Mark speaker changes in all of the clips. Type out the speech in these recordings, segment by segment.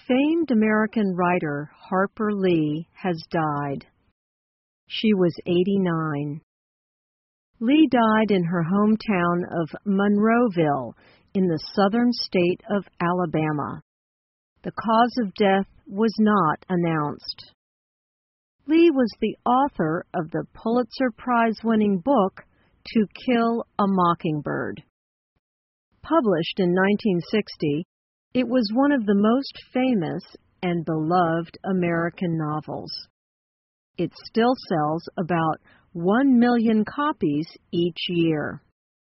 Speaker 1: famed American writer Harper Lee has died. She was 89. Lee died in her hometown of Monroeville in the southern state of Alabama. The cause of death was not announced. Lee was the author of the Pulitzer Prize-winning book To Kill a Mockingbird. Published in 1960, it was one of the most famous and beloved American novels. It still sells about 1 million copies each year.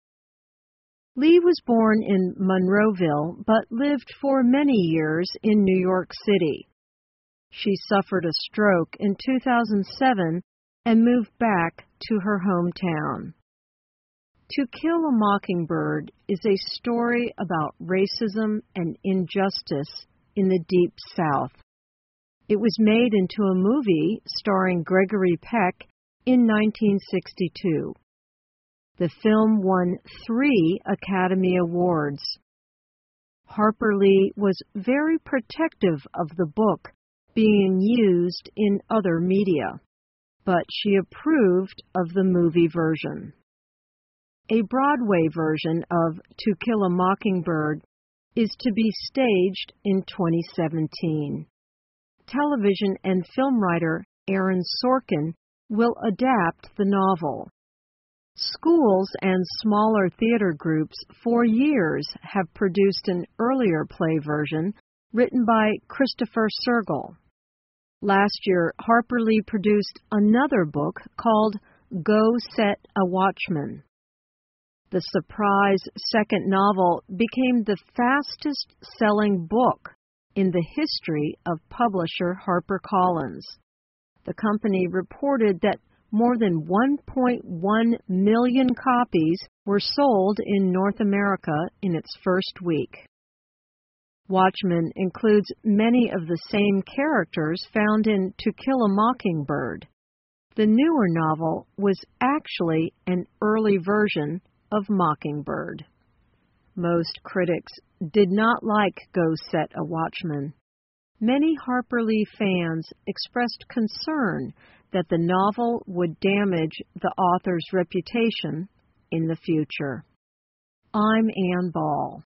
Speaker 1: Lee was born in Monroeville but lived for many years in New York City. She suffered a stroke in 2007 and moved back to her hometown. To Kill a Mockingbird is a story about racism and injustice in the Deep South. It was made into a movie starring Gregory Peck in 1962. The film won 3 Academy Awards. Harper Lee was very protective of the book being used in other media, but she approved of the movie version. A Broadway version of To Kill a Mockingbird is to be staged in 2017. Television and film writer Aaron Sorkin will adapt the novel. Schools and smaller theater groups for years have produced an earlier play version written by Christopher Sergel. Last year, Harper Lee produced another book called Go Set a Watchman. The surprise second novel became the fastest-selling book in the history of publisher HarperCollins. The company reported that more than 1.1 million copies were sold in North America in its first week. Watchmen includes many of the same characters found in To Kill a Mockingbird. The newer novel was actually an early version of Mockingbird. Most critics did not like Go Set a Watchman. Many Harper Lee fans expressed concern that the novel would damage the author's reputation in the future. I'm Ann Ball.